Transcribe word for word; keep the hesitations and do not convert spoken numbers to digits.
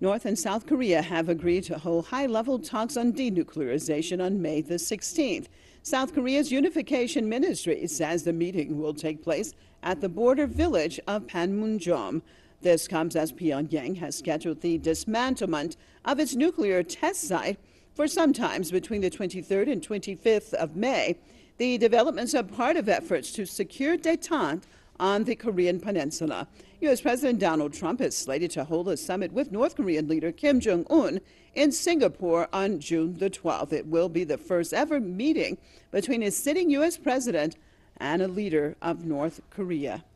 North and South Korea have agreed to hold high-level talks on denuclearization on May the sixteenth. South Korea's unification ministry says the meeting will take place at the border village of Panmunjom. This comes as Pyongyang has scheduled the dismantlement of its nuclear test site for sometimes between the twenty-third and twenty-fifth of May. The developments are part of efforts to secure détente on the Korean peninsula. U S President Donald Trump is slated to hold a summit with North Korean leader Kim Jong-un in Singapore on June the twelfth. It will be the first ever meeting between a sitting U S president and a leader of North Korea.